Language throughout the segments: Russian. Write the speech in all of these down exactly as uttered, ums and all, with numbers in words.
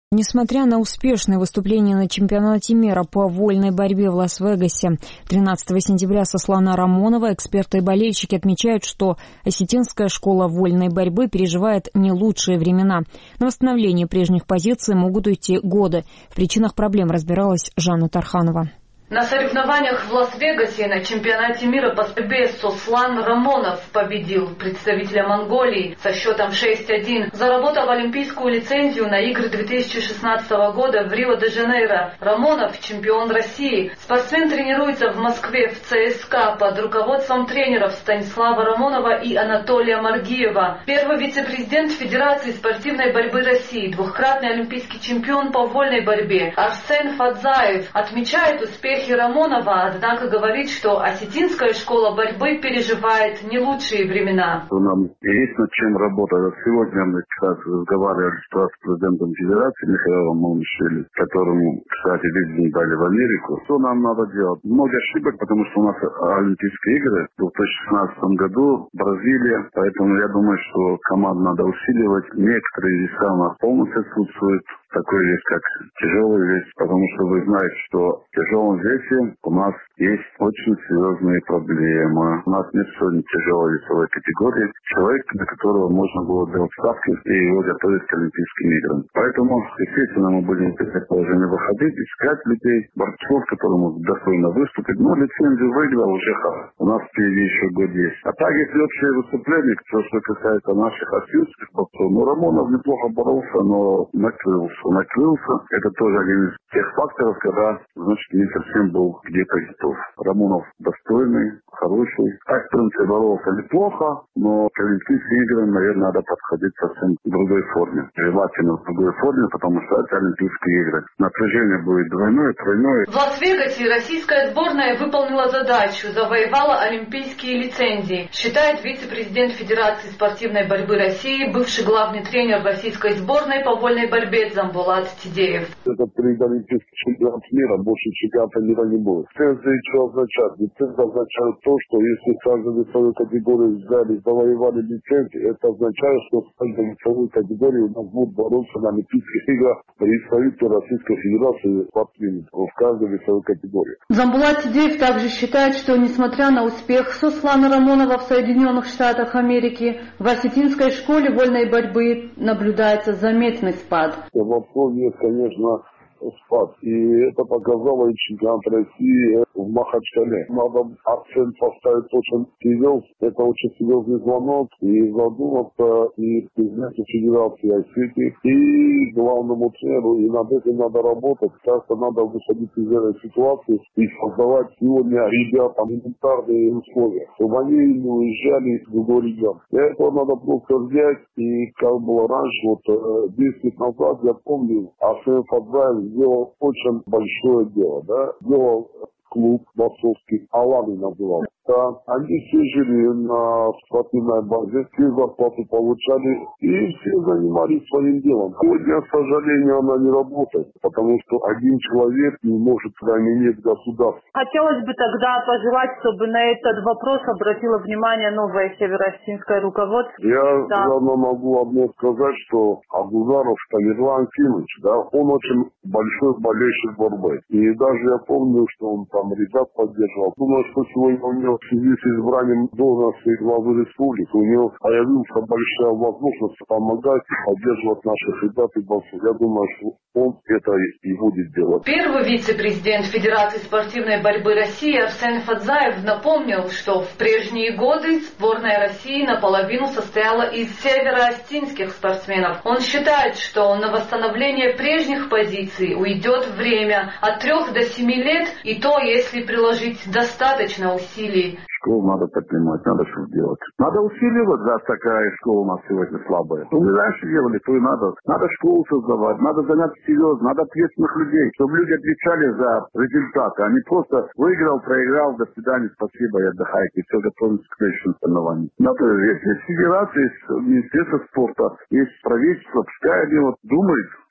Несмотря на успешные выступления на чемпионате мира по вольной борьбе в Лас-Вегасе тринадцатого сентября Сослана Рамонова, эксперты и болельщики отмечают, что осетинская школа вольной борьбы переживает не лучшие времена. На восстановление прежних позиций могут уйти годы. В причинах проблем разбиралась Жанна Тарханова. На соревнованиях в Лас-Вегасе на чемпионате мира по борьбе Сослан Рамонов победил представителя Монголии со счетом шесть один, заработав олимпийскую лицензию на игры две тысячи шестнадцатого года в Рио-де-Жанейро. Рамонов – чемпион России. Спортсмен тренируется в Москве в ЦСКА под руководством тренеров Станислава Рамонова и Анатолия Маргиева. Первый вице-президент Федерации спортивной борьбы России, двухкратный олимпийский чемпион по вольной борьбе Арсен Фадзаев отмечает успех Рамонова, однако говорит, что осетинская школа борьбы переживает не лучшие времена. Нам есть над чем работать. Сегодня мы, кстати, разговаривали с президентом Федерации Михаилом Момишвили, которому, кстати, визу дали в Америку. Что нам надо делать? Много ошибок, потому что у нас Олимпийские игры в две тысячи шестнадцатом году, Бразилия, поэтому я думаю, что команду надо усиливать. Некоторые веса у нас полностью отсутствуют. Такой вес, как тяжелый вес, потому что вы знаете, что в тяжелом весе у нас есть очень серьезные проблемы. У нас нет сегодня тяжелой весовой категории. Человек, на которого можно было делать ставки и его готовить к Олимпийским играм. Поэтому, естественно, мы будем в это положение выходить, искать людей, борцов, которые могут достойно выступить. Но лицензию выиграл уже хорошо. У нас впереди еще год есть. А так, если общее выступление, то, что касается наших осетинских борцов, ну, Рамонов неплохо боролся, но накрылся. накрылся. Это тоже один из тех факторов, когда, значит, не совсем был где-то готов. Рамонов достойный, хороший. Так, в принципе, боролся неплохо, но к Олимпийским играм, наверное, надо подходить совсем в другой форме. Желательно в другой форме, потому что это Олимпийские игры. Напряжение будет двойное, тройное. В Лас-Вегасе российская сборная выполнила задачу, завоевала олимпийские лицензии, считает вице-президент Федерации спортивной борьбы России, бывший главный тренер российской сборной по вольной борьбе Замбулат Тидеев. Это перед олимпийским чемпионатом мира, больше чемпионата мира не будет. Лицензия что означает? Лицензия означает то, что если каждую весовую категорию взяли, завоевали лицензию, это означает, что в каждой весовой категории у нас будут бороться на Олимпийских играх представители Российской Федерации спортсменов в каждой весовой категории. Замбулат Тидеев также считает, что несмотря на успех Сослана Рамонова в Соединенных Штатах Америки, в осетинской школе вольной борьбы наблюдается заметный спад. В основе есть, конечно, спад. И это показало и чемпионат России в Махачкале. Надо акцент поставить очень серьезно. Это очень серьезный звонок. И задуматься и президенту Федерации Осетии, и главному тренеру. И над этим надо работать. Часто надо выходить из этой ситуации и создавать сегодня ребятам элементарные условия, чтобы они не уезжали в другой регион. Для этого надо просто взять. И как было раньше, вот десять лет назад, я помню, Арсен Фадзаев сделал очень большое дело, да, сделал клуб борцовский, Аланы называл. Да, они все жили на спортивной базе, все зарплату получали, и все занимались своим делом. Сегодня, к сожалению, она не работает, потому что один человек не может заменить государство. Хотелось бы тогда пожелать, чтобы на этот вопрос обратило внимание новое северо-осетинское руководство. Я да. давно могу одно сказать, что Агузаров Тамерлан Кимович, да, он очень большой болельщик борьбы. И даже я помню, что он там ребят поддерживал. Думаю, что сегодня у него в связи с избранием должности главы республики у него появилась большая возможность помогать и поддерживать наших ребят и борцов. Я думаю, что он это и будет делать. Первый вице-президент Федерации спортивной борьбы России Арсен Фадзаев напомнил, что в прежние годы сборная России наполовину состояла из северо-осетинских спортсменов. Он считает, что на восстановление прежних позиций уйдет время от трех до семи лет, и то, если приложить достаточно усилий. Школу надо поднимать, надо что делать. Надо усиливать, раз такая школа у нас сегодня слабая. Что мы раньше делали, то и надо. Надо школу создавать, надо заняться серьезно, надо ответственных людей, чтобы люди отвечали за результаты, а не просто выиграл, проиграл, до свидания, спасибо, и отдыхайте, все, готовимся к следующему соревнованию. Надо, есть федерация, есть Министерство спорта, есть правительство, пускай они вот думают,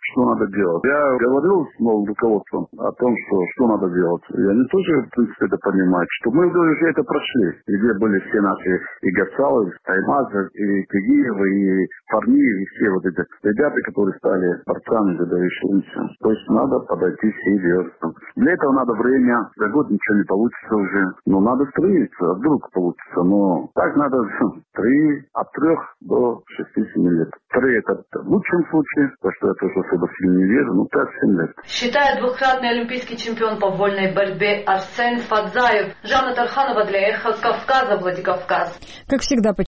что надо делать. Я говорил с новым руководством о том, что, что надо делать. И они тоже, в принципе, это понимают, что мы уже это прошли, где были все наши и Гацалы, и Таймазов, и Тегиева, и Фарниев, и все вот эти ребята, которые стали борцами за Давишевича. То есть надо подойти серьезно. Для этого надо время, за год ничего не получится уже. Но надо строиться, а вдруг получится. Но так надо три, от трех до шести-семи лет. Три это в лучшем случае, потому что я тоже особо сильно не верю, ну пять-семь лет. Считает двукратный олимпийский чемпион по вольной борьбе Арсен Фадзаев. Жанна Тарханова для Эхо Кавказа, Владикавказ. Как всегда,